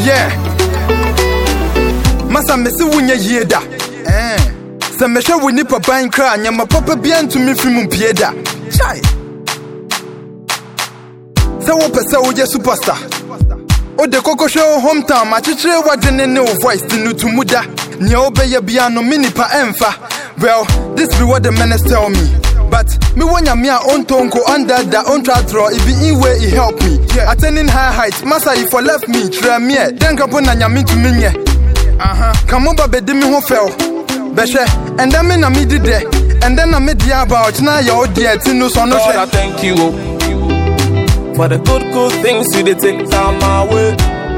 Yeah. Masa mesi wunye yeda. Se me hwe woni papa nkra nya ma papa bia ntumi fimu pieda. Chai. Se wo pese wo je superstar. O de koko show hometown ma chichire wadwene ne wo voice tinu tumuda. Nya obeye bia no mini pa emfa. Well, this be what the men tell me. But me wanya me a on tonko under the on draw it be in way it help me. Yeah. Attaining high heights, massa if for left me, try me, then come on nyami to me. Come on, baby, me who fell. Beshe, and then me na me did there. And then I made the about now your dear Tino son of I thank you for the good things you did take time my way.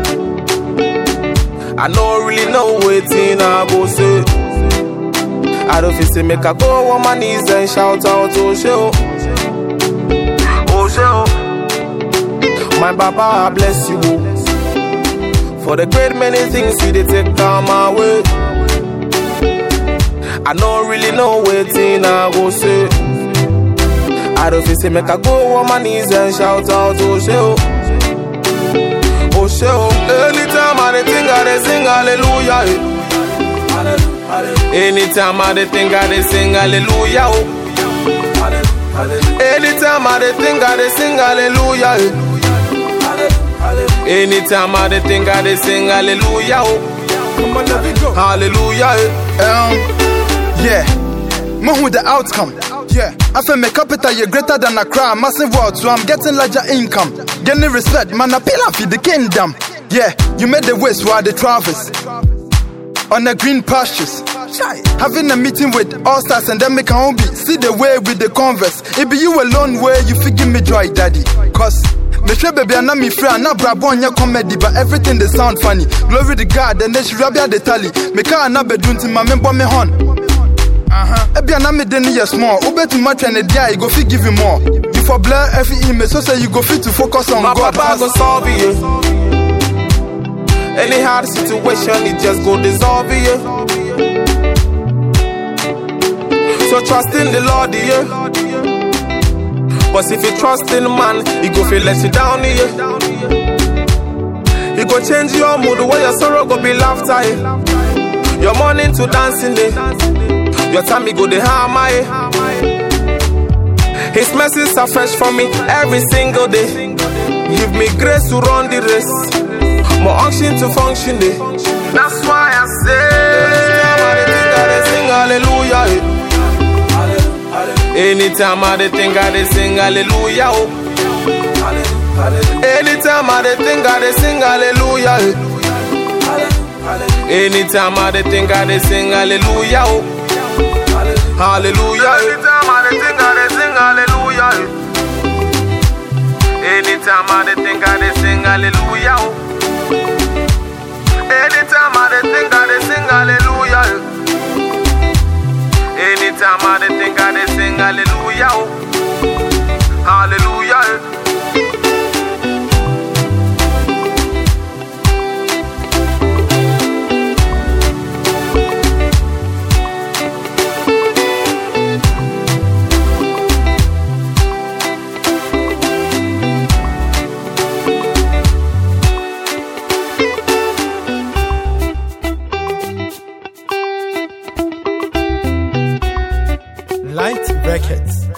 I don't really know waiting I go say. I don't feel say make I go on my knees and shout out oh show. Oh show. My Baba I bless you for the great many things you did take time my way. I don't really know waiting I go say. I don't feel say make I go on my knees and shout out oh show. Oh show. Anytime I think I sing hallelujah. Anytime I think I sing hallelujah. Anytime I think I sing hallelujah. Anytime I think I sing hallelujah. Hallelujah. Yeah. Mo the outcome. Yeah. I feel my capital you greater than Accra, massive world, so I'm getting larger income. Getting respect, man, I pay for the kingdom. Yeah, you made the ways while the travels. On the green pastures. Having a meeting with all stars and then make a home be. See the way with the converse. It be you alone where you feel give me joy, daddy. Cause me sure baby I'm not me friend, not brabon your comedy, but everything they sound funny. Glory to God, and then she rabia the tally. Me can't not be doing to my member me hon. Ebi aname deni yes small. Ube too much and a day you go fit give you more. You for blur every email, so say you go fit to focus on my God. My Papa go solve you. Any hard situation, it just go dissolve you. So trust in the Lord, yeah. But if you trust in man, he go feel let you down, yeah. He go change your mood, where your sorrow go be laughter, yeah. Your morning to dancing day, your time he go the hammer, yeah. His mercies are fresh for me every single day. Give me grace to run the race. More unction to function day. That's why I say anytime I think I sing hallelujah. Anytime I think I sing hallelujah. Anytime I think I sing hallelujah. Hallelujah. Anytime I think I sing hallelujah. Anytime I think I sing hallelujah. Anytime I think I sing hallelujah. Anytime I think I sing hallelujah. Hallelujah. Light Records.